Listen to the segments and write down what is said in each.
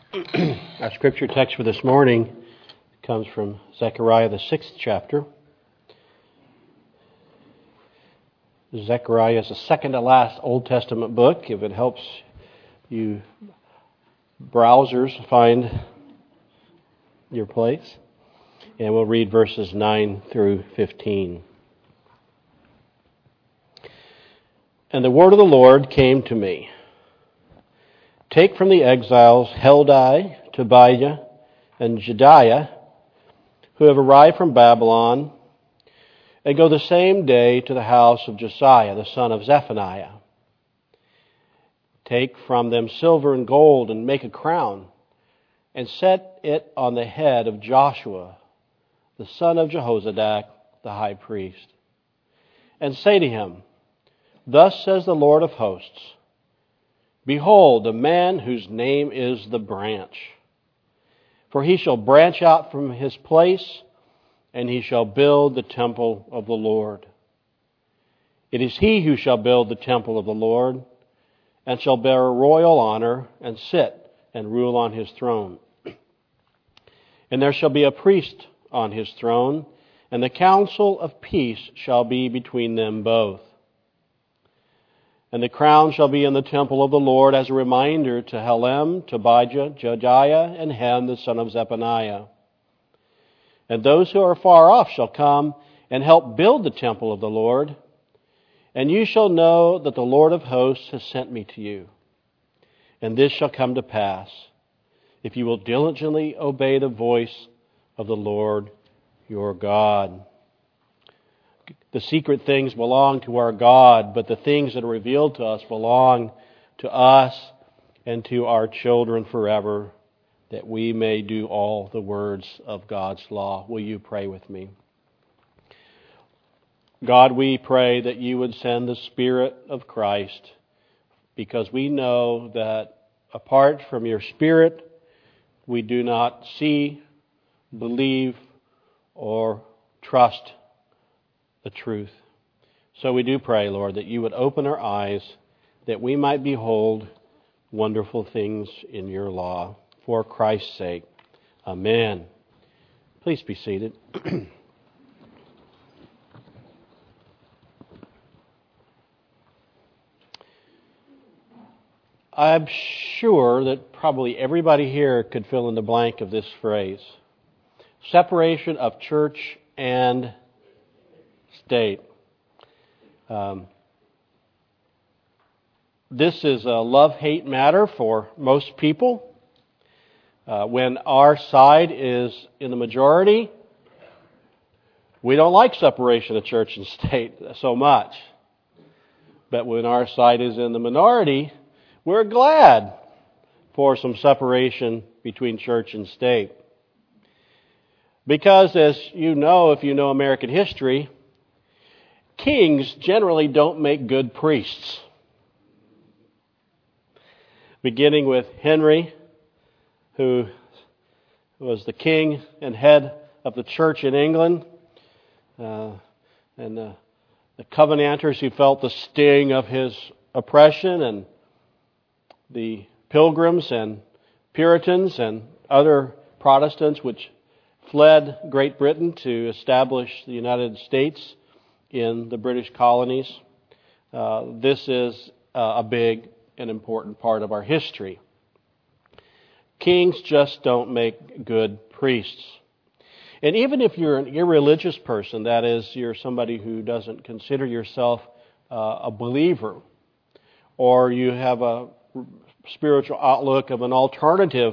Our scripture text for this morning comes from Zechariah, the 6th chapter. Zechariah is the second to last Old Testament book, if it helps you browsers find your place. And we'll read verses 9 through 15. And the word of the Lord came to me. Take from the exiles Heldai, Tobiah, and Jedaiah, who have arrived from Babylon, and go the same day to the house of Josiah, the son of Zephaniah. Take from them silver and gold, and make a crown, and set it on the head of Joshua, the son of Jehozadak, the high priest. And say to him, Thus says the Lord of hosts, Behold, a man whose name is the branch. For he shall branch out from his place, and he shall build the temple of the Lord. It is he who shall build the temple of the Lord, and shall bear royal honor, and sit and rule on his throne. And there shall be a priest on his throne, and the counsel of peace shall be between them both. And the crown shall be in the temple of the Lord as a reminder to Helem, Tobiah, Jedaiah, and Hen, the son of Zephaniah. And those who are far off shall come and help build the temple of the Lord. And you shall know that the Lord of hosts has sent me to you. And this shall come to pass, if you will diligently obey the voice of the Lord your God. The secret things belong to our God, but the things that are revealed to us belong to us and to our children forever, that we may do all the words of God's law. Will you pray with me? God, we pray that you would send the Spirit of Christ, because we know that apart from your Spirit, we do not see, believe, or trust the truth. So we do pray, Lord, that you would open our eyes, that we might behold wonderful things in your law. For Christ's sake. Amen. Please be seated. I'm sure that probably everybody here could fill in the blank of this phrase. Separation of church and state. This is a love-hate matter for most people. When our side is in the majority, we don't like separation of church and state so much. But when our side is in the minority, we're glad for some separation between church and state. Because, as you know, if you know American history, kings generally don't make good priests. Beginning with Henry, who was the king and head of the church in England, and the Covenanters who felt the sting of his oppression, and the Pilgrims and Puritans and other Protestants which fled Great Britain to establish the United States in the British colonies. This is a big and important part of our history. Kings just don't make good priests. And even if you're an irreligious person, that is, you're somebody who doesn't consider yourself a believer, or you have a spiritual outlook of an alternative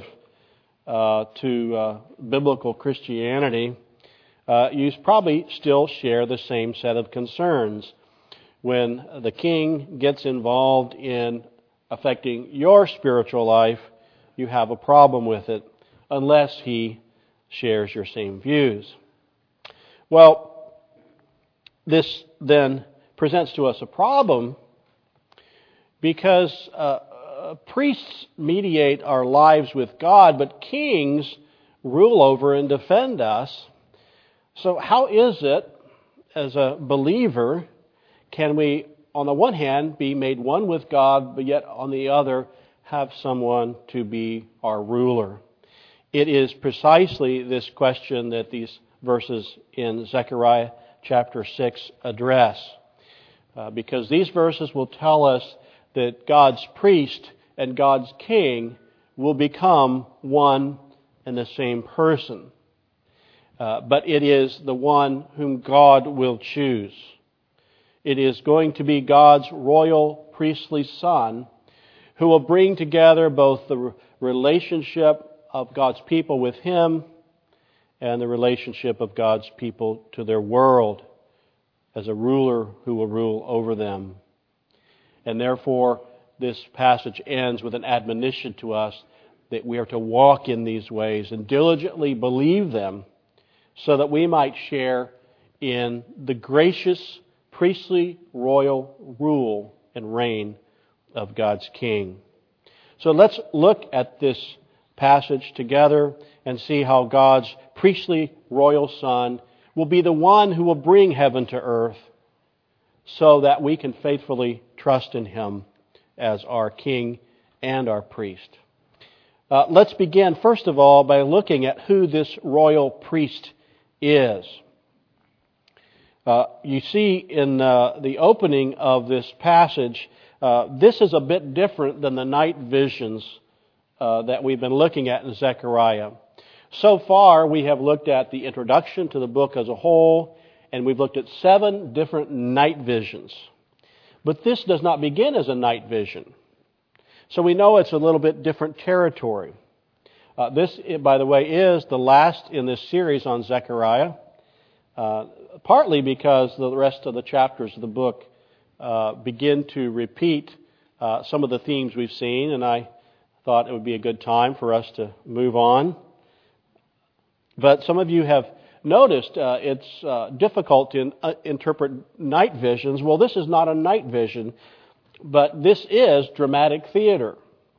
to biblical Christianity, you probably still share the same set of concerns. When the king gets involved in affecting your spiritual life, you have a problem with it, unless he shares your same views. Well, this then presents to us a problem, because priests mediate our lives with God, but kings rule over and defend us. So how is it, as a believer, can we, on the one hand, be made one with God, but yet on the other have someone to be our ruler? It is precisely this question that these verses in Zechariah chapter 6 address. Because these verses will tell us that God's priest and God's king will become one and the same person. But it is the one whom God will choose. It is going to be God's royal priestly Son who will bring together both the relationship of God's people with Him and the relationship of God's people to their world as a ruler who will rule over them. And therefore, this passage ends with an admonition to us that we are to walk in these ways and diligently believe them so that we might share in the gracious priestly royal rule and reign of God's King. So let's look at this passage together and see how God's priestly royal Son will be the one who will bring heaven to earth so that we can faithfully trust in Him as our King and our priest. Let's begin, first of all, by looking at who this royal priest is. You see in the opening of this passage, this is a bit different than the night visions that we've been looking at in Zechariah. So far, we have looked at the introduction to the book as a whole, and we've looked at 7 different night visions. But this does not begin as a night vision. So we know it's a little bit different territory. This, by the way, is the last in this series on Zechariah, partly because the rest of the chapters of the book begin to repeat some of the themes we've seen, and I thought it would be a good time for us to move on. But some of you have noticed it's difficult to interpret night visions. Well, this is not a night vision, but this is dramatic theater.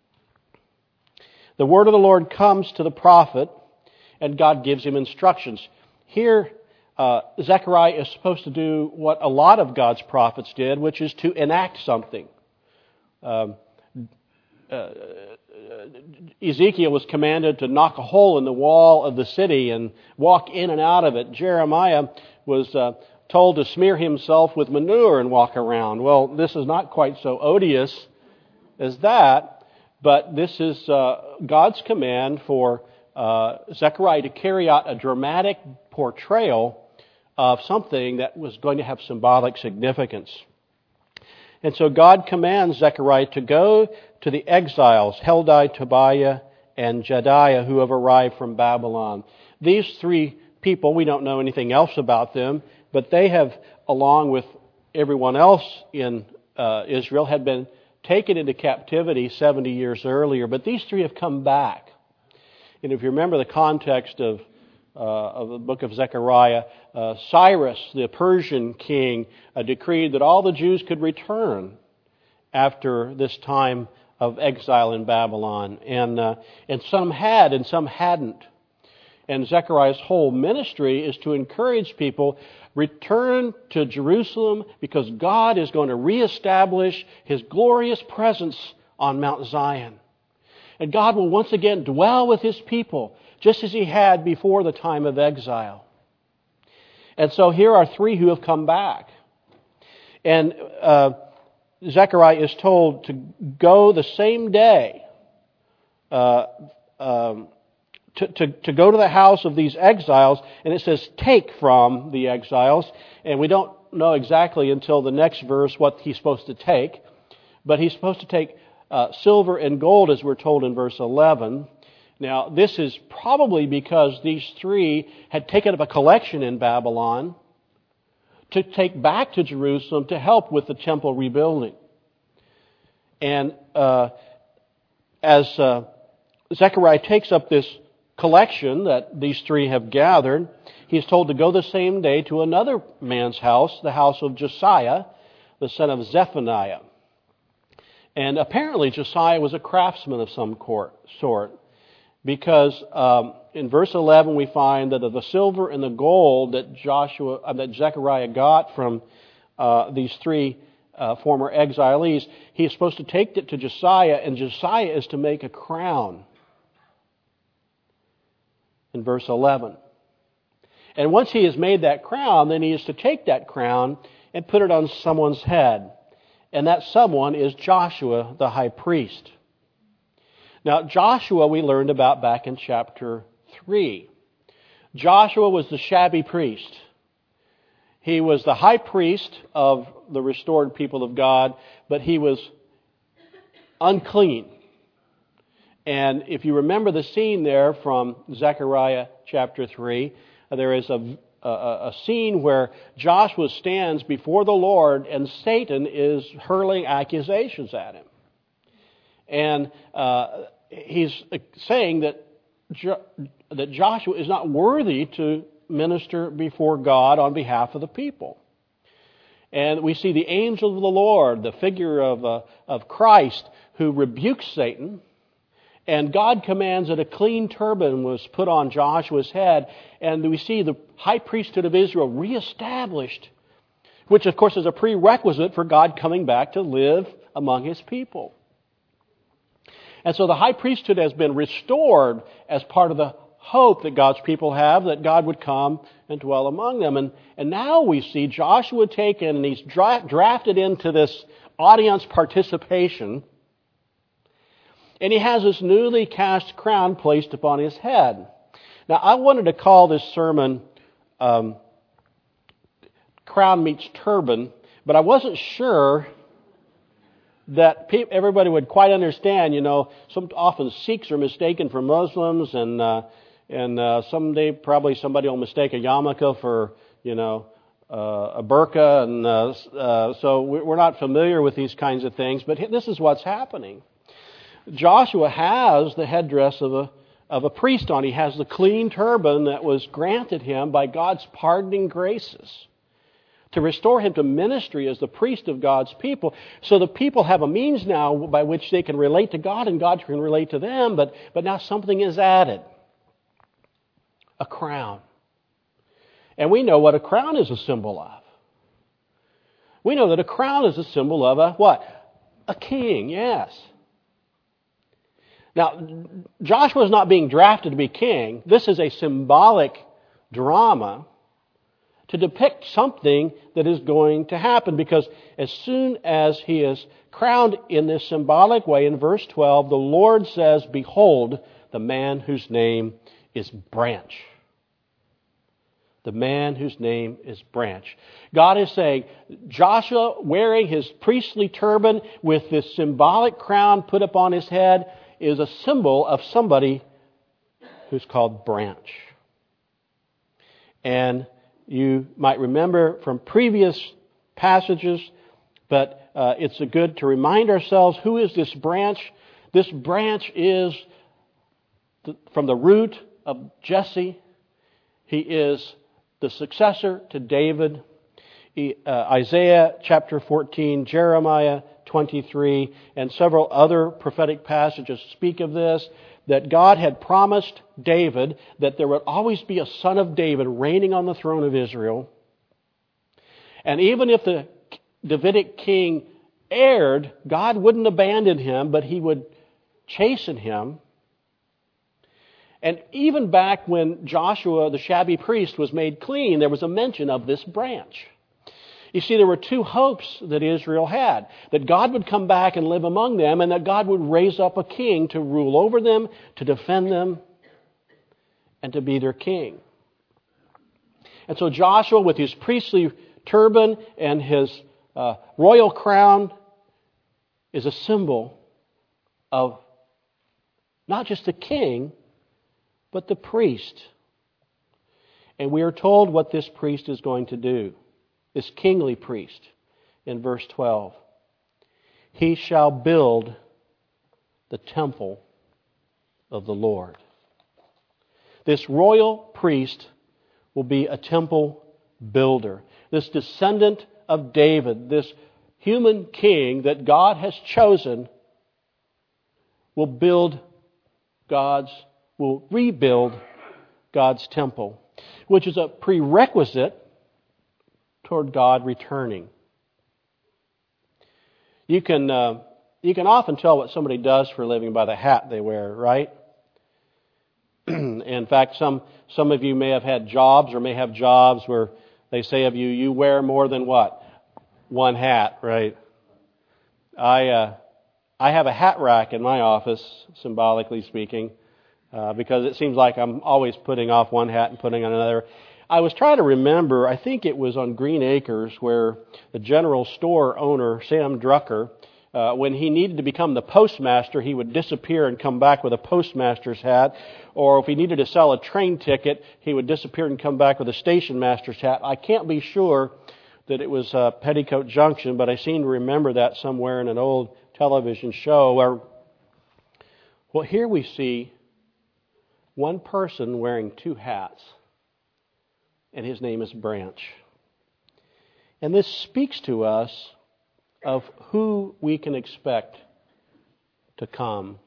The word of the Lord comes to the prophet, and God gives him instructions. Here, Zechariah is supposed to do what a lot of God's prophets did, which is to enact something. Ezekiel was commanded to knock a hole in the wall of the city and walk in and out of it. Jeremiah was told to smear himself with manure and walk around. Well, this is not quite so odious as that, but this is God's command for Zechariah to carry out a dramatic portrayal of something that was going to have symbolic significance. And so God commands Zechariah to go to the exiles, Heldai, Tobiah, and Jedaiah, who have arrived from Babylon. These 3 people, we don't know anything else about them, but they have, along with everyone else in Israel, had been taken into captivity 70 years earlier. But these 3 have come back. And if you remember the context of the book of Zechariah, Cyrus, the Persian king, decreed that all the Jews could return after this time of exile in Babylon. And some had and some hadn't. And Zechariah's whole ministry is to encourage people, return to Jerusalem because God is going to reestablish His glorious presence on Mount Zion. And God will once again dwell with His people, just as He had before the time of exile. And so here are 3 who have come back. And Zechariah is told to go the same day to go to the house of these exiles. And it says, take from the exiles. And we don't know exactly until the next verse what he's supposed to take. But he's supposed to take silver and gold, as we're told in verse 11. Now, this is probably because these 3 had taken up a collection in Babylon to take back to Jerusalem to help with the temple rebuilding. And as Zechariah takes up this collection that these 3 have gathered, he's told to go the same day to another man's house, the house of Josiah, the son of Zephaniah. And apparently Josiah was a craftsman of some sort. Because in verse 11 we find that of the silver and the gold that Zechariah got from these 3 former exilees, he is supposed to take it to Josiah, and Josiah is to make a crown. In verse 11. And once he has made that crown, then he is to take that crown and put it on someone's head. And that someone is Joshua, the high priest. Now, Joshua we learned about back in chapter 3. Joshua was the shabby priest. He was the high priest of the restored people of God, but he was unclean. And if you remember the scene there from Zechariah chapter 3, there is a scene where Joshua stands before the Lord and Satan is hurling accusations at him. And he's saying that Joshua is not worthy to minister before God on behalf of the people. And we see the angel of the Lord, the figure of Christ, who rebukes Satan. And God commands that a clean turban was put on Joshua's head. And we see the high priesthood of Israel reestablished, which of course is a prerequisite for God coming back to live among His people. And so the high priesthood has been restored as part of the hope that God's people have, that God would come and dwell among them. And now we see Joshua taken and he's drafted into this audience participation. And he has this newly cast crown placed upon his head. Now, I wanted to call this sermon Crown Meets Turban, but I wasn't sure that everybody would quite understand. You know, often Sikhs are mistaken for Muslims, and someday probably somebody will mistake a yarmulke for, a burqa, and so we're not familiar with these kinds of things, but this is what's happening. Joshua has the headdress of a priest on. He has the clean turban that was granted him by God's pardoning graces to restore him to ministry as the priest of God's people. So the people have a means now by which they can relate to God and God can relate to them, but now something is added. A crown. And we know what a crown is a symbol of. We know that a crown is a symbol of a what? A king, yes. Now, Joshua is not being drafted to be king. This is a symbolic drama to depict something that is going to happen, because as soon as he is crowned in this symbolic way, in verse 12, the Lord says, "Behold, the man whose name is Branch." The man whose name is Branch. God is saying, Joshua wearing his priestly turban with this symbolic crown put upon his head is a symbol of somebody who's called Branch. And you might remember from previous passages, but it's good to remind ourselves, who is this branch? This branch is from the root of Jesse. He is the successor to David. Isaiah chapter 14, Jeremiah 23, and several other prophetic passages speak of this, that God had promised David that there would always be a son of David reigning on the throne of Israel. And even if the Davidic king erred, God wouldn't abandon him, but He would chasten him. And even back when Joshua, the shabby priest, was made clean, there was a mention of this branch. You see, there were two hopes that Israel had. That God would come back and live among them, and that God would raise up a king to rule over them, to defend them, and to be their king. And so Joshua, with his priestly turban and his royal crown, is a symbol of not just the king, but the priest. And we are told what this priest is going to do. This kingly priest, in verse 12. He shall build the temple of the Lord. This royal priest will be a temple builder. This descendant of David, this human king that God has chosen, will rebuild God's temple, which is a prerequisite toward God returning. You can often tell what somebody does for a living by the hat they wear, right? In fact, some of you may have had jobs or may have jobs where they say of you, you wear more than what? One hat, right? I have a hat rack in my office, symbolically speaking, because it seems like I'm always putting off one hat and putting on another. I was trying to remember, I think it was on Green Acres, where the general store owner, Sam Drucker, when he needed to become the postmaster, he would disappear and come back with a postmaster's hat. Or if he needed to sell a train ticket, he would disappear and come back with a station master's hat. I can't be sure that it was Petticoat Junction, but I seem to remember that somewhere in an old television show where, well, here we see one person wearing two hats, and his name is Branch. And this speaks to us of who we can expect to come.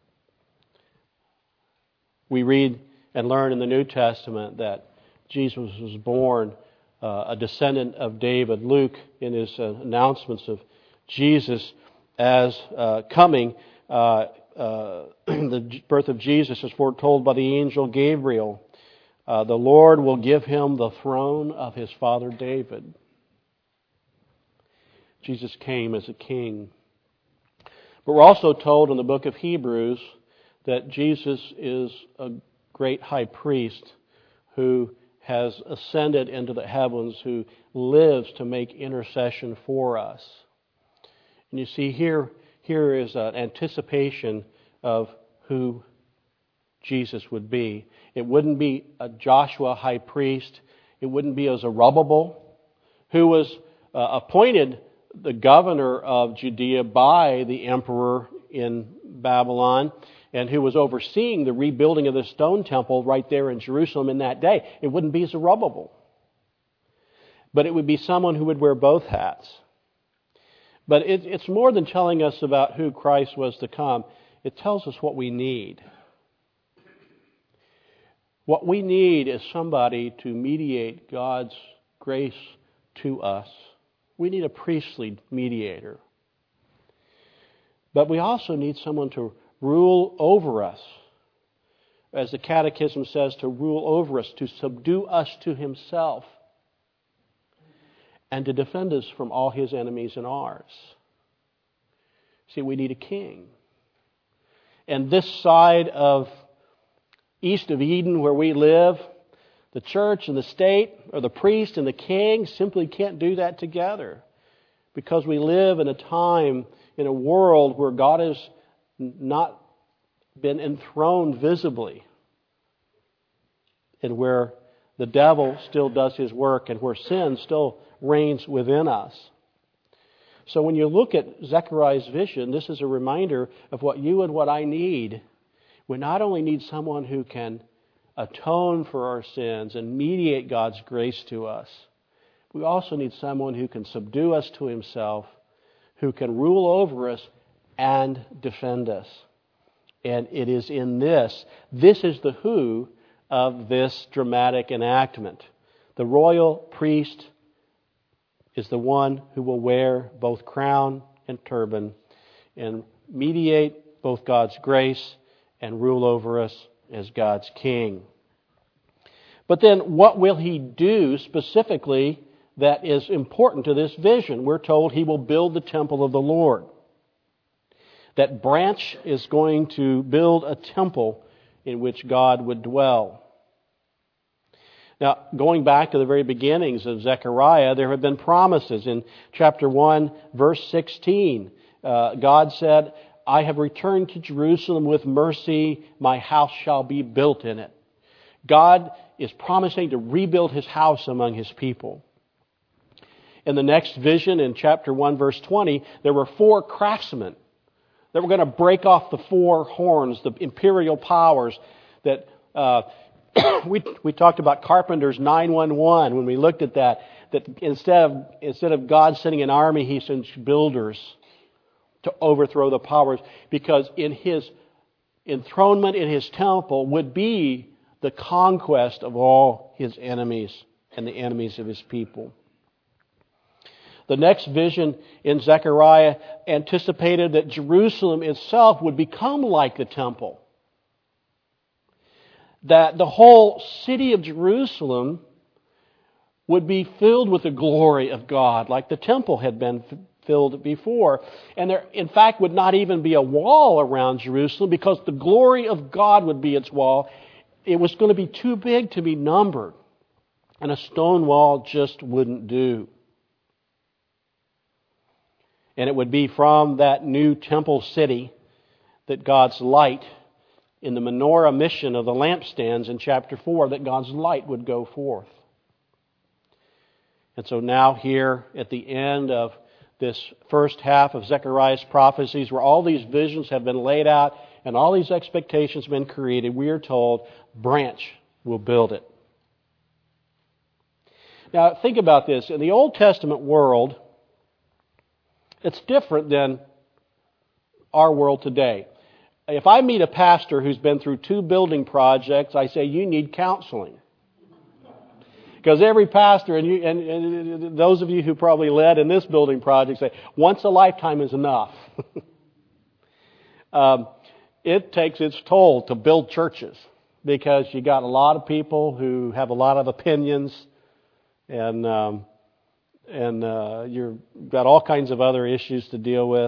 We read and learn in the New Testament that Jesus was born a descendant of David. Luke, in his announcements of Jesus as coming, the birth of Jesus is foretold by the angel Gabriel. The Lord will give him the throne of his father David. Jesus came as a king. But we're also told in the book of Hebrews that Jesus is a great high priest who has ascended into the heavens, who lives to make intercession for us. And you see, here is an anticipation of who Jesus would be. It wouldn't be a Joshua high priest. It wouldn't be a Zerubbabel, who was appointed the governor of Judea by the emperor in Babylon, and who was overseeing the rebuilding of the stone temple right there in Jerusalem in that day. It wouldn't be Zerubbabel. But it would be someone who would wear both hats. But it's more than telling us about who Christ was to come. It tells us what we need. What we need is somebody to mediate God's grace to us. We need a priestly mediator. But we also need someone to rule over us. As the Catechism says, to rule over us, to subdue us to himself, and to defend us from all his enemies and ours. See, we need a king. And this side of east of Eden where we live, the church and the state, or the priest and the king, simply can't do that together. Because we live in a time, in a world where God has not been enthroned visibly, and where the devil still does his work, and where sin still reigns within us. So when you look at Zechariah's vision, this is a reminder of what you and what I need. We not only need someone who can atone for our sins and mediate God's grace to us, we also need someone who can subdue us to himself, who can rule over us and defend us. And it is in this is the who of this dramatic enactment. The royal priest is the one who will wear both crown and turban and mediate both God's grace and rule over us as God's king. But then what will he do specifically that is important to this vision? We're told he will build the temple of the Lord. That Branch is going to build a temple in which God would dwell. Now, going back to the very beginnings of Zechariah, there have been promises. In chapter 1, verse 16, God said, I have returned to Jerusalem with mercy, my house shall be built in it. God is promising to rebuild his house among his people. In the next vision, in chapter 1, verse 20, there were 4 craftsmen that were going to break off the 4 horns, the imperial powers that we talked about Carpenter's 911 when we looked at that instead of God sending an army, he sends builders to overthrow the powers, because in his enthronement in his temple would be the conquest of all his enemies and the enemies of his people. The next vision in Zechariah anticipated that Jerusalem itself would become like the temple. That the whole city of Jerusalem would be filled with the glory of God, like the temple had been filled before. And there, in fact, would not even be a wall around Jerusalem because the glory of God would be its wall. It was going to be too big to be numbered. And a stone wall just wouldn't do. And it would be from that new temple city that God's light, in the menorah mission of the lampstands in chapter 4, that God's light would go forth. And so now here at the end of this first half of Zechariah's prophecies, where all these visions have been laid out and all these expectations have been created, we are told, branch will build it. Now think about this. In the Old Testament world, it's different than our world today. If I meet a pastor who's been through 2 building projects, I say, you need counseling. Because every pastor, and those of you who probably led in this building project, say, once a lifetime is enough. It takes its toll to build churches because you got a lot of people who have a lot of opinions, and you've got all kinds of other issues to deal with.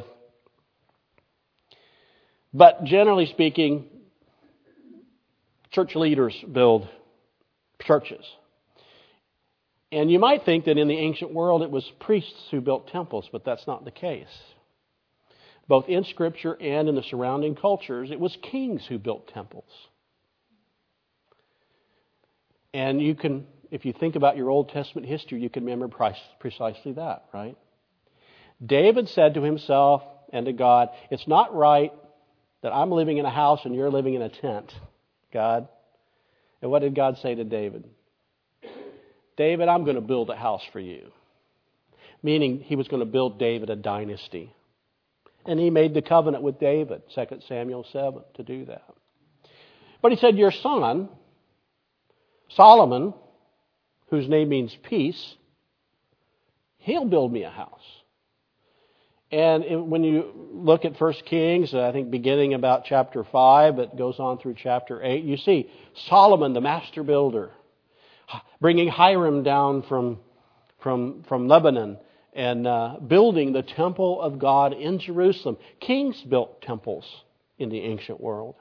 But generally speaking, church leaders build churches. And you might think that in the ancient world it was priests who built temples, but that's not the case. Both in Scripture and in the surrounding cultures, it was kings who built temples. And you can, if you think about your Old Testament history, you can remember precisely that, right? David said to himself and to God, it's not right that I'm living in a house and you're living in a tent, God. And what did God say to David? David, I'm going to build a house for you. Meaning he was going to build David a dynasty. And he made the covenant with David, 2 Samuel 7, to do that. But he said, your son, Solomon, whose name means peace, he'll build me a house. And when you look at 1 Kings, I think beginning about chapter 5, it goes on through chapter 8, you see Solomon, the master builder, bringing Hiram down from Lebanon and building the temple of God in Jerusalem. Kings built temples in the ancient world.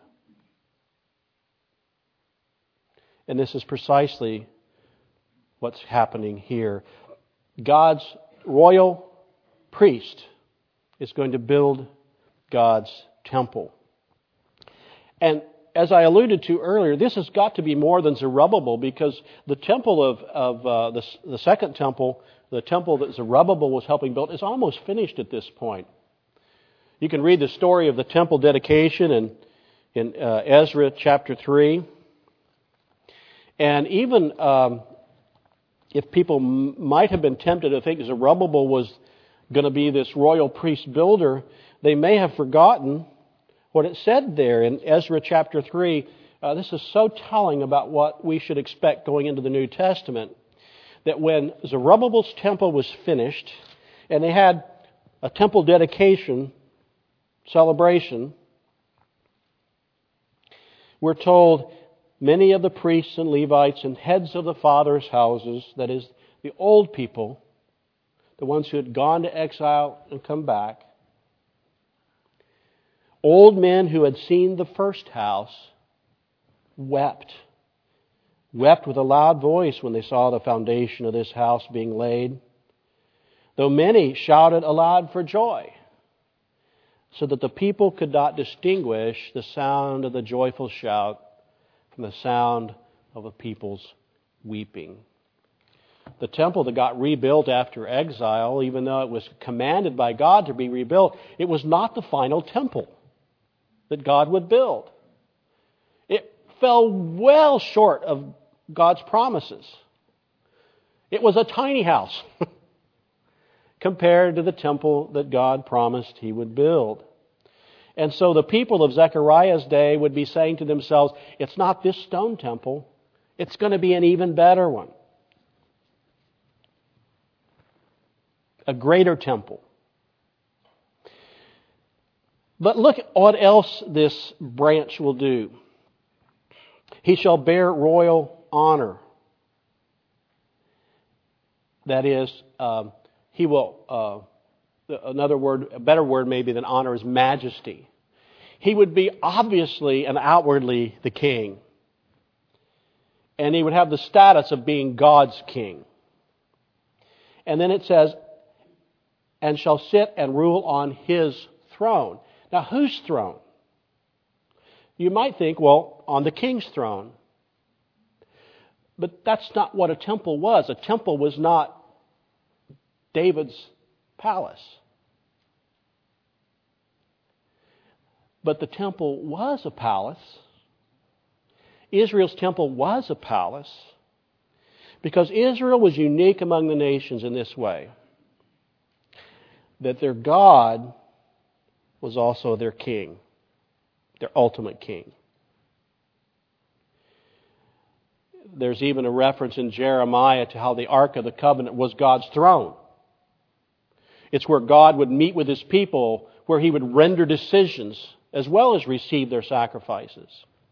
And this is precisely what's happening here. God's royal priest is going to build God's temple. And as I alluded to earlier, this has got to be more than Zerubbabel, because the temple of the second temple, the temple that Zerubbabel was helping build, is almost finished at this point. You can read the story of the temple dedication in Ezra chapter 3. And even if people might have been tempted to think Zerubbabel was going to be this royal priest builder, they may have forgotten what it said there in Ezra chapter 3. This is so telling about what we should expect going into the New Testament. That when Zerubbabel's temple was finished, and they had a temple dedication celebration, we're told many of the priests and Levites and heads of the fathers' houses, that is, the old people, the ones who had gone to exile and come back, old men who had seen the first house, wept with a loud voice when they saw the foundation of this house being laid, though many shouted aloud for joy, so that the people could not distinguish the sound of the joyful shout from the sound of a people's weeping. The temple that got rebuilt after exile, even though it was commanded by God to be rebuilt, it was not the final temple that God would build. It fell well short of God's promises. It was a tiny house compared to the temple that God promised He would build. And so the people of Zechariah's day would be saying to themselves, it's not this stone temple, it's going to be an even better one. a greater temple. But look at what else this branch will do. He shall bear royal honor. That is, he will, another word, a better word maybe than honor is majesty. He would be obviously and outwardly the king. And he would have the status of being God's king. And then it says, and shall sit and rule on his throne. Now, whose throne? You might think, well, on the king's throne. But that's not what a temple was. A temple was not David's palace. But the temple was a palace. Israel's temple was a palace because Israel was unique among the nations in this way, that their God was also their king, their ultimate king. There's even a reference in Jeremiah to how the Ark of the Covenant was God's throne. It's where God would meet with His people, where He would render decisions as well as receive their sacrifices.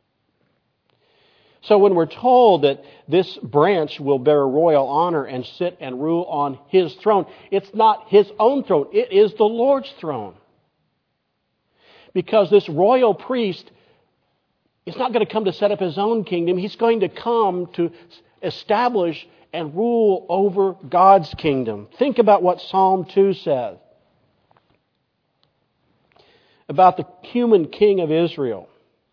So when we're told that this branch will bear royal honor and sit and rule on His throne, it's not His own throne, it is the Lord's throne. Because this royal priest is not going to come to set up his own kingdom. He's going to come to establish and rule over God's kingdom. Think about what Psalm 2 says about the human king of Israel.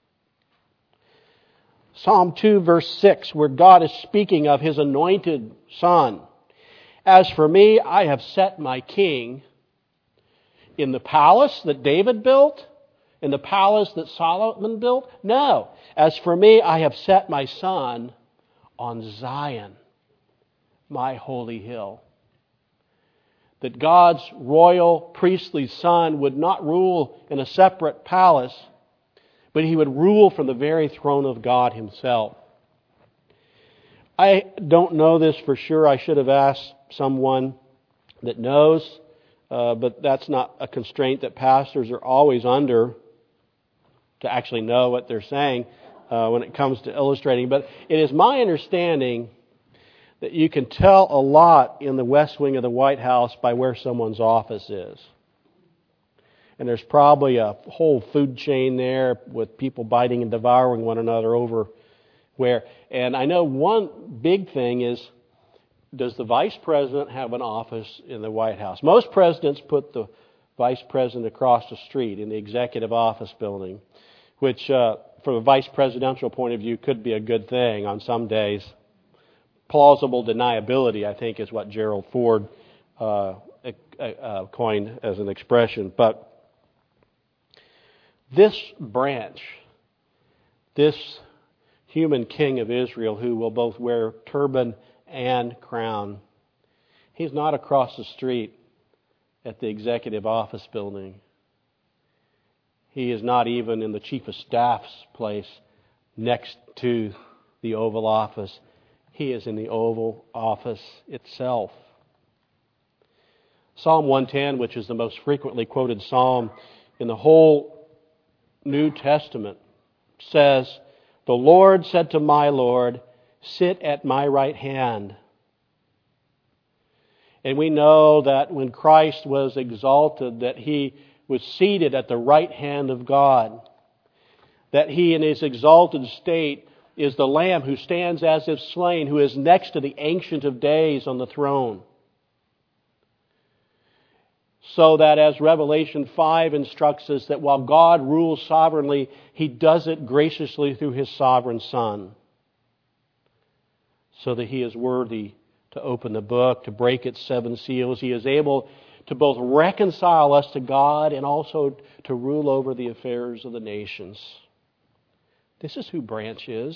Psalm 2 verse 6, where God is speaking of His anointed Son. As for me, I have set my king in the palace that David built, in the palace that Solomon built? No. As for me, I have set my Son on Zion, my holy hill. That God's royal priestly Son would not rule in a separate palace, but He would rule from the very throne of God Himself. I don't know this for sure. I should have asked someone that knows, but that's not a constraint that pastors are always under, to actually know what they're saying when it comes to illustrating. But it is my understanding that you can tell a lot in the West Wing of the White House by where someone's office is. And there's probably a whole food chain there with people biting and devouring one another over where. And I know one big thing is, does the Vice President have an office in the White House? Most presidents put the Vice President across the street in the Executive Office Building, which from a vice presidential point of view could be a good thing on some days. Plausible deniability, I think, is what Gerald Ford coined as an expression. But this branch, this human king of Israel who will both wear turban and crown, he's not across the street at the Executive Office Building. He is not even in the Chief of Staff's place next to the Oval Office. He is in the Oval Office itself. Psalm 110, which is the most frequently quoted psalm in the whole New Testament, says, "The Lord said to my Lord, sit at my right hand." And we know that when Christ was exalted, that He was seated at the right hand of God. That He in His exalted state is the Lamb who stands as if slain, who is next to the Ancient of Days on the throne. So that as Revelation 5 instructs us, that while God rules sovereignly, He does it graciously through His sovereign Son. So that He is worthy to open the book, to break its 7 seals. He is able to both reconcile us to God and also to rule over the affairs of the nations. This is who Branch is.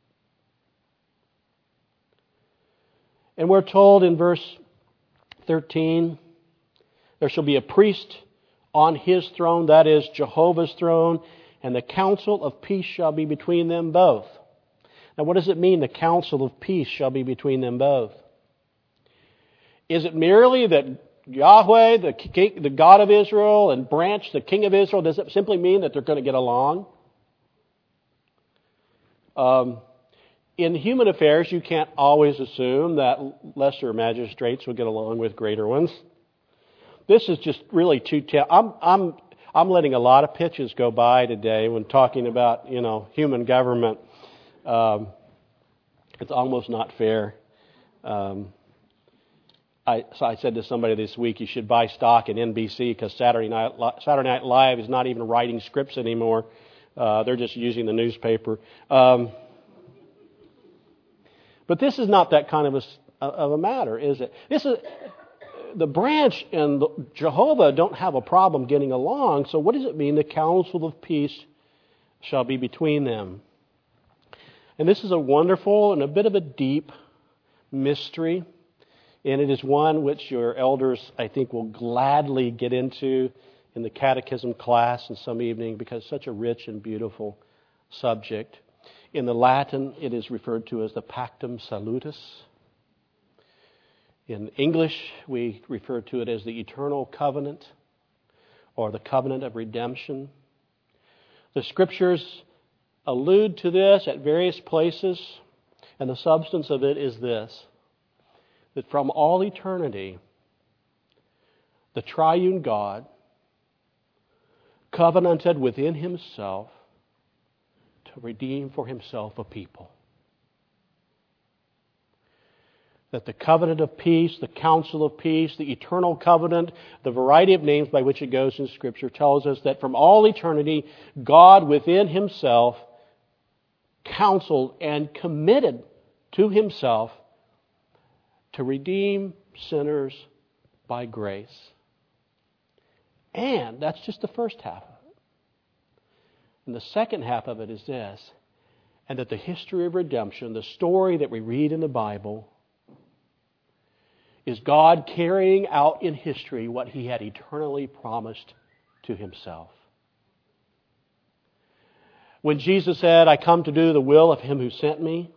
And we're told in verse 13, there shall be a priest on His throne, that is Jehovah's throne, and the counsel of peace shall be between them both. Now what does it mean, the counsel of peace shall be between them both? Is it merely that Yahweh, the God of Israel, and Branch, the King of Israel, does it simply mean that they're going to get along? In human affairs, you can't always assume that lesser magistrates will get along with greater ones. This is just really too. I'm letting a lot of pitches go by today when talking about human government. It's almost not fair. I said to somebody this week, you should buy stock in NBC because Saturday Night Live is not even writing scripts anymore. They're just using the newspaper. But this is not that kind of a matter, is it? The Branch and Jehovah don't have a problem getting along. So what does it mean? The counsel of peace shall be between them. And this is a wonderful and a bit of a deep mystery. And it is one which your elders, I think, will gladly get into in the catechism class in some evening because it's such a rich and beautiful subject. In the Latin, it is referred to as the Pactum Salutis. In English, we refer to it as the Eternal Covenant or the Covenant of Redemption. The Scriptures allude to this at various places, and the substance of it is this: that from all eternity, the triune God covenanted within Himself to redeem for Himself a people. That the covenant of peace, the counsel of peace, the eternal covenant, the variety of names by which it goes in Scripture tells us that from all eternity, God within Himself counseled and committed to Himself to redeem sinners by grace. And that's just the first half of it. And the second half of it is this: and that the history of redemption, the story that we read in the Bible, is God carrying out in history what He had eternally promised to Himself. When Jesus said, "I come to do the will of Him who sent me,"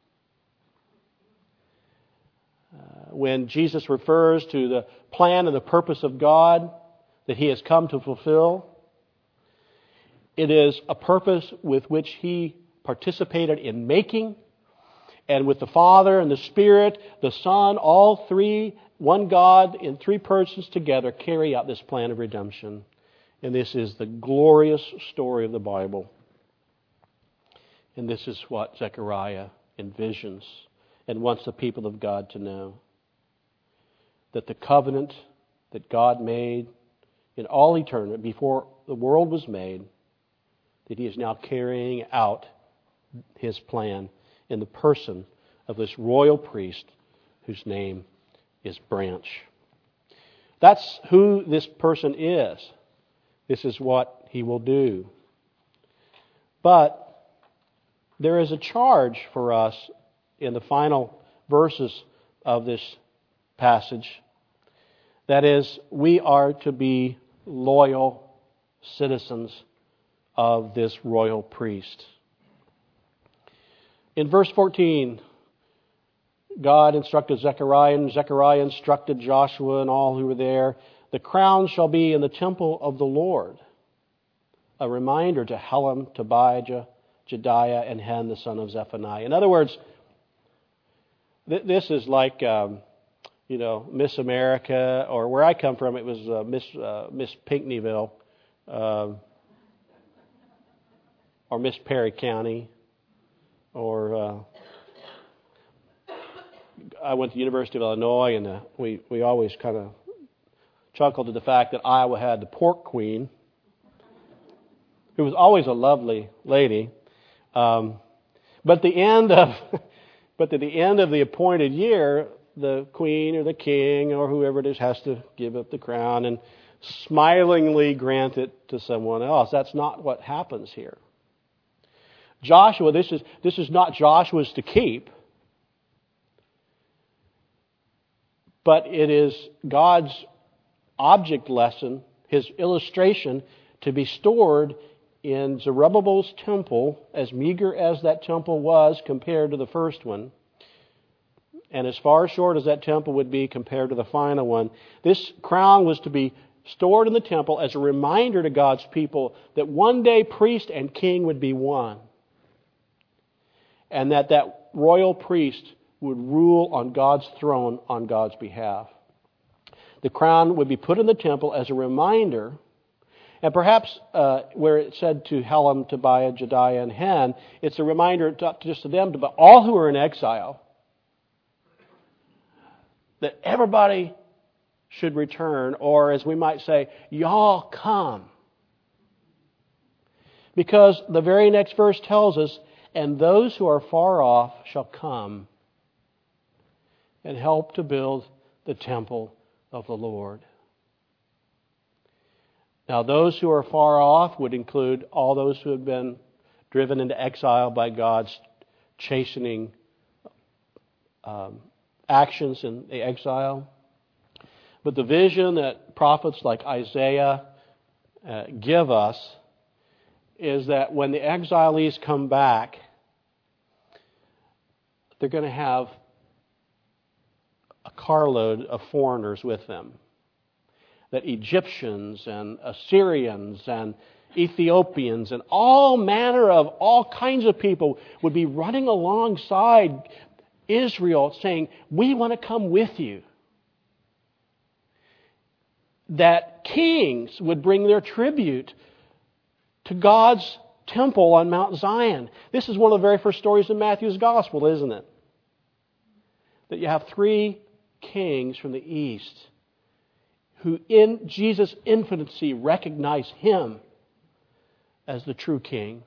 when Jesus refers to the plan and the purpose of God that He has come to fulfill, it is a purpose with which He participated in making, and with the Father and the Spirit, the Son, all three, one God in three persons together, carry out this plan of redemption. And this is the glorious story of the Bible. And this is what Zechariah envisions and wants the people of God to know. That the covenant that God made in all eternity, before the world was made, that He is now carrying out His plan in the person of this royal priest whose name is Branch. That's who this person is. This is what he will do. But there is a charge for us in the final verses of this passage. That is, we are to be loyal citizens of this royal priest. In verse 14, God instructed Zechariah, and Zechariah instructed Joshua and all who were there. The crown shall be in the temple of the Lord. A reminder to Helem, Tobijah, Jedaiah, and Hen, the son of Zephaniah. In other words, this is like, Miss America, or where I come from, it was Miss Pinckneyville, or Miss Perry County. Or I went to the University of Illinois, and we always kind of chuckled at the fact that Iowa had the pork queen, who was always a lovely lady. But at the end of the appointed year, the queen or the king or whoever it is has to give up the crown and smilingly grant it to someone else. That's not what happens here. Joshua, this is not Joshua's to keep, but it is God's object lesson, His illustration, to be stored in Zerubbabel's temple, as meager as that temple was compared to the first one. and as far short as that temple would be compared to the final one, this crown was to be stored in the temple as a reminder to God's people that one day priest and king would be one. And that royal priest would rule on God's throne on God's behalf. The crown would be put in the temple as a reminder, and perhaps where it said to Helam, Tobiah, Jediah, and Hen, it's a reminder not just to them, but all who are in exile, that everybody should return, or as we might say, y'all come. Because the very next verse tells us, and those who are far off shall come and help to build the temple of the Lord. Now, those who are far off would include all those who have been driven into exile by God's chastening actions in the exile. But the vision that prophets like Isaiah give us is that when the exilees come back, they're going to have a carload of foreigners with them. That Egyptians and Assyrians and Ethiopians and all manner of all kinds of people would be running alongside Israel saying, we want to come with you. That kings would bring their tribute to God's temple on Mount Zion. This is one of the very first stories in Matthew's Gospel, isn't it? That you have 3 kings from the east who in Jesus' infancy recognize Him as the true king.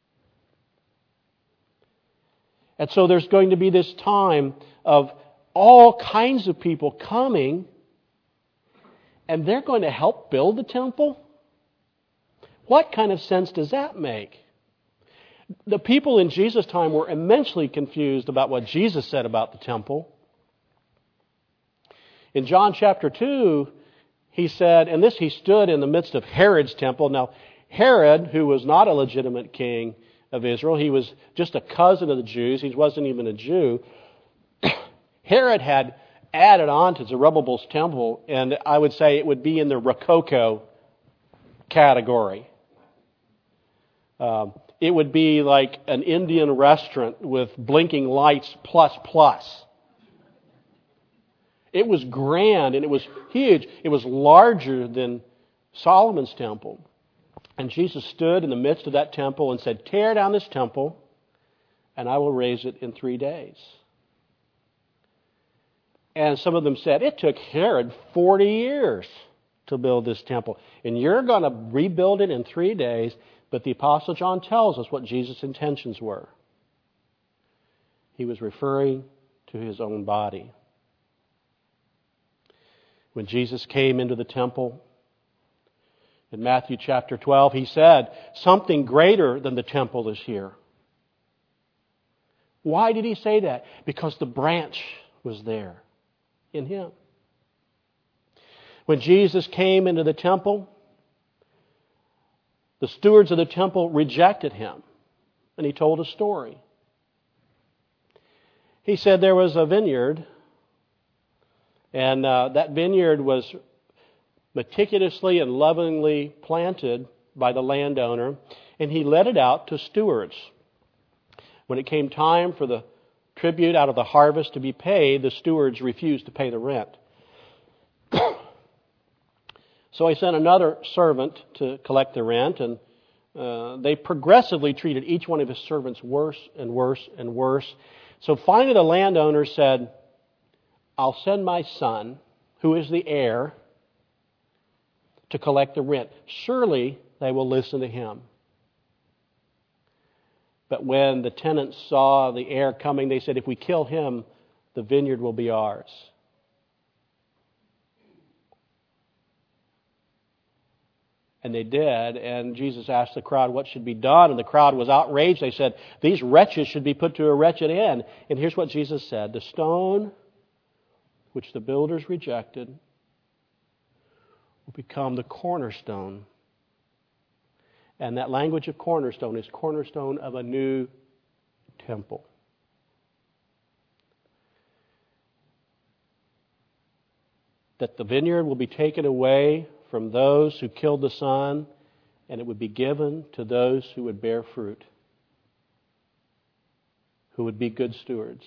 And so there's going to be this time of all kinds of people coming, and they're going to help build the temple? What kind of sense does that make? The people in Jesus' time were immensely confused about what Jesus said about the temple. In John chapter 2, he said, and this he stood in the midst of Herod's temple. Now, Herod, who was not a legitimate king of Israel, he was just a cousin of the Jews. He wasn't even a Jew. Herod had added on to Zerubbabel's temple, and I would say it would be in the Rococo category. It would be like an Indian restaurant with blinking lights plus. It was grand and it was huge. It was larger than Solomon's temple. And Jesus stood in the midst of that temple and said, tear down this temple and I will raise it in 3 days. And some of them said, it took Herod 40 years to build this temple. And you're going to rebuild it in 3 days. But the Apostle John tells us what Jesus' intentions were. He was referring to His own body. When Jesus came into the temple, in Matthew chapter 12, He said, something greater than the temple is here. Why did He say that? Because the branch was there in Him. When Jesus came into the temple, the stewards of the temple rejected Him. And He told a story. He said there was a vineyard, and that vineyard was meticulously and lovingly planted by the landowner, and he let it out to stewards. When it came time for the tribute out of the harvest to be paid, the stewards refused to pay the rent. So he sent another servant to collect the rent, and they progressively treated each one of his servants worse and worse and worse. So finally the landowner said, I'll send my son, who is the heir, to collect the rent. Surely they will listen to him. But when the tenants saw the heir coming, they said, if we kill him, the vineyard will be ours. And they did, and Jesus asked the crowd what should be done, and the crowd was outraged. They said, these wretches should be put to a wretched end. And here's what Jesus said, the stone which the builders rejected will become the cornerstone. And that language of cornerstone is cornerstone of a new temple. that the vineyard will be taken away from those who killed the Son, and it would be given to those who would bear fruit, who would be good stewards.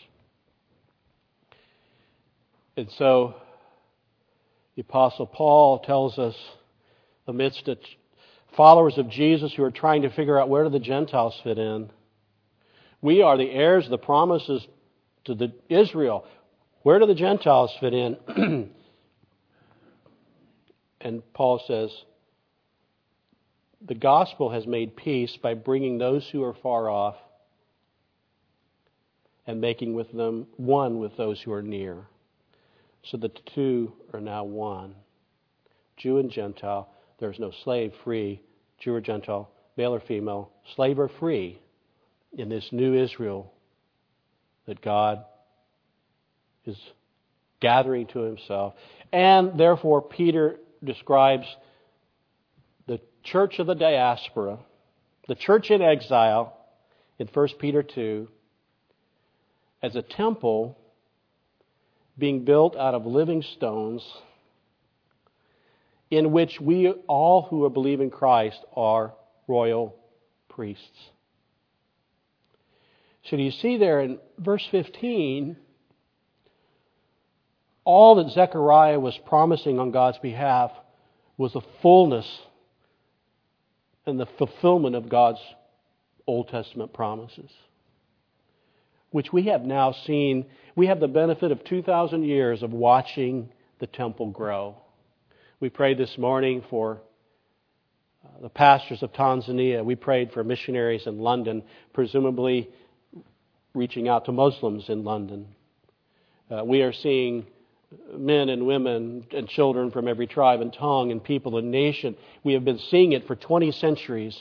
And so the Apostle Paul tells us, amidst the followers of Jesus who are trying to figure out where do the Gentiles fit in, we are the heirs of the promises to Israel. Where do the Gentiles fit in? And Paul says, the gospel has made peace by bringing those who are far off and making with them one with those who are near, so that the two are now one. Jew and Gentile, there's no slave, free, Jew or Gentile, male or female, slave or free, in this new Israel that God is gathering to himself. And therefore, Peter describes the church of the diaspora, the church in exile, in 1 Peter 2, as a temple being built out of living stones, in which we all who believe in Christ are royal priests. So do you see there in verse 15, all that Zechariah was promising on God's behalf was the fullness and the fulfillment of God's Old Testament promises, which we have now seen. We have the benefit of 2,000 years of watching the temple grow. We prayed this morning for the pastors of Tanzania. We prayed for missionaries in London, presumably reaching out to Muslims in London. We are seeing men and women and children from every tribe and tongue and people and nation. We have been seeing it for 20 centuries,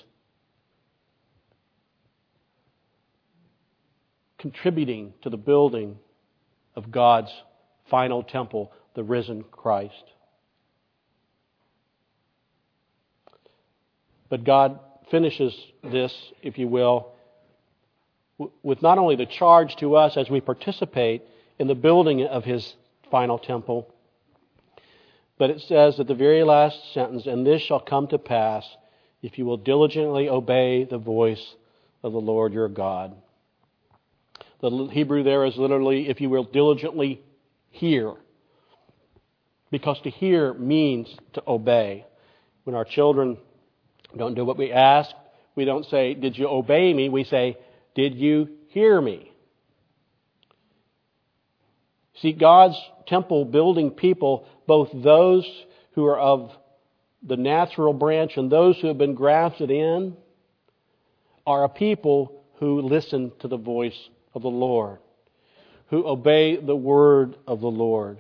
contributing to the building of God's final temple, the risen Christ. But God finishes this, if you will, with not only the charge to us as we participate in the building of His final temple, but it says at the very last sentence, "And this shall come to pass if you will diligently obey the voice of the Lord your God." The Hebrew there is literally, if you will diligently hear, because to hear means to obey. When our children don't do what we ask, we don't say, "Did you obey me?" We say, "Did you hear me?" See, God's temple building people, both those who are of the natural branch and those who have been grafted in, are a people who listen to the voice of the Lord, who obey the word of the Lord.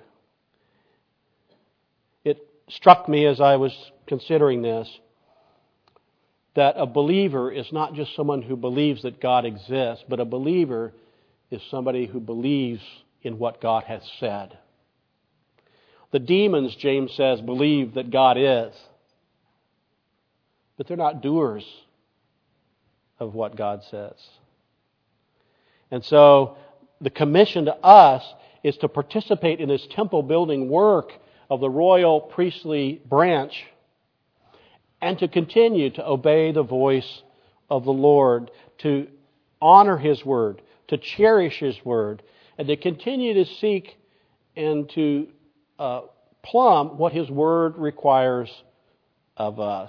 It struck me as I was considering this that a believer is not just someone who believes that God exists, but a believer is somebody who believes in what God has said. The demons, James says, believe that God is, but they're not doers of what God says. And so the commission to us is to participate in this temple building work of the royal priestly branch, and to continue to obey the voice of the Lord, to honor His word, to cherish His word, and to continue to seek and to plumb what His word requires of us.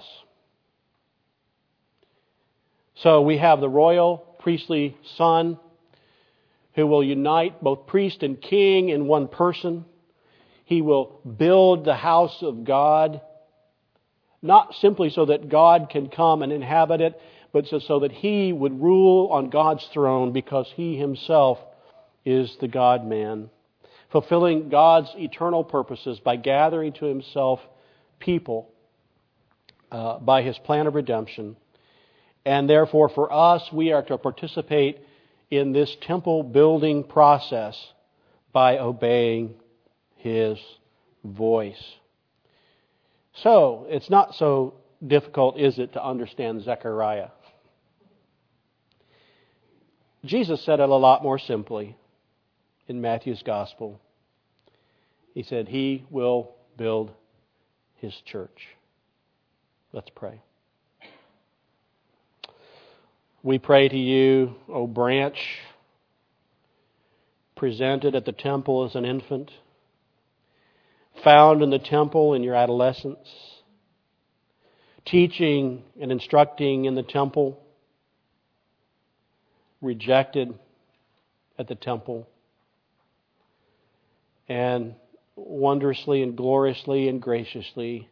So we have the royal priestly Son who will unite both priest and king in one person. He will build the house of God, not simply so that God can come and inhabit it, but so that He would rule on God's throne, because He Himself is the God-man, fulfilling God's eternal purposes by gathering to Himself people by His plan of redemption. And therefore, for us, we are to participate in this temple building process by obeying His voice. So, it's not so difficult, is it, to understand Zechariah? Jesus said it a lot more simply in Matthew's Gospel. He said, "He will build His church. Let's pray. We pray to you, O branch, presented at the temple as an infant, found in the temple in your adolescence, teaching and instructing in the temple, rejected at the temple, and wondrously and gloriously and graciously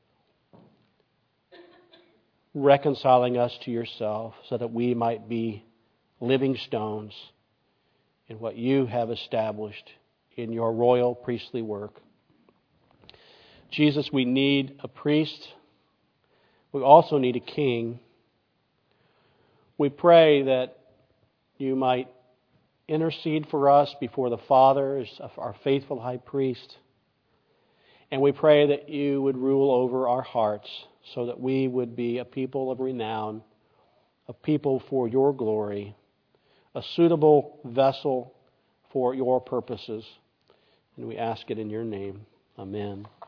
reconciling us to yourself so that we might be living stones in what you have established in your royal priestly work. Jesus, we need a priest. We also need a king. We pray that you might intercede for us before the Father as our faithful high priest. And we pray that you would rule over our hearts so that we would be a people of renown, a people for your glory, a suitable vessel for your purposes. And we ask it in your name. Amen.